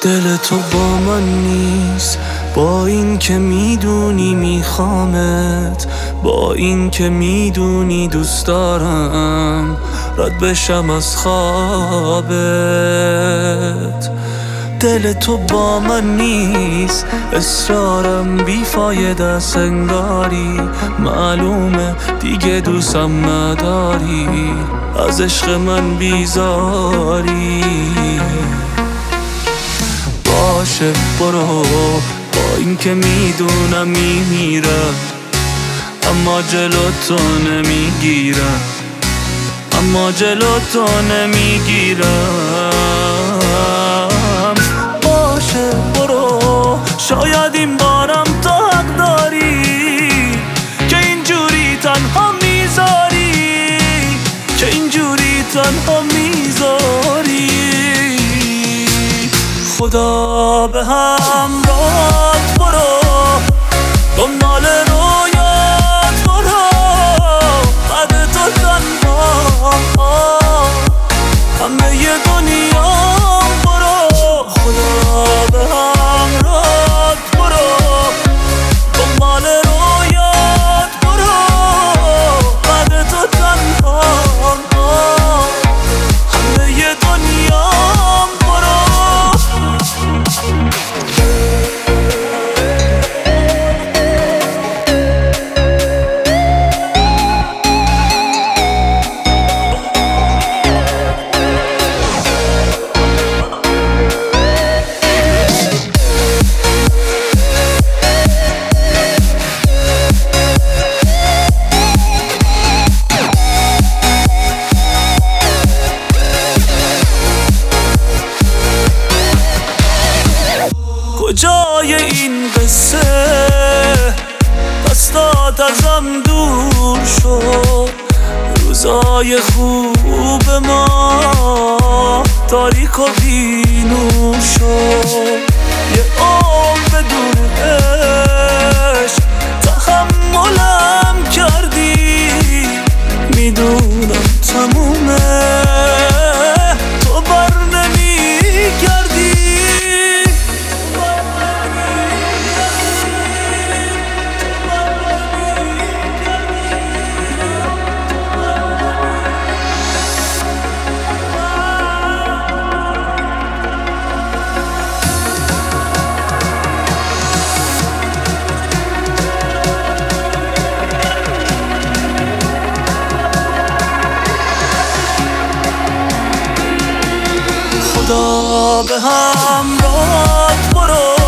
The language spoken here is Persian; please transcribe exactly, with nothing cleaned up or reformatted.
دل تو با من نیست، با این که میدونی میخوامت، با این که میدونی دوست دارم رد بشم از خوابت. دل تو با من نیست، اصرارم بیفایده است، انگاری معلومه دیگه دوستم نداری، از عشق من بیزاری. باشه برو، با این که میدونم میمیرم، اما جلو تو نمیگیرم، اما جلو تو نمیگیرم. باشه برو، شاید این بارم تو حق داری که اینجوری تنها میذاری، که اینجوری تنها میذاری. خدا به همراهت برو، دنبال رویات برو، بعد تو تنها همه ی دنیام برو. خدا به همراهت برو، دنبال رویات برو، بعد تو تنها همه ی دنیام برو. کجای این قصه دستات ازم دور شد، روزای خوب ما تاریک و بی‌نور شد. یه عمر بدون عشق تحملم کردی، میدونم تمومه تو بر نمیگردی. خدا به همراهت برو،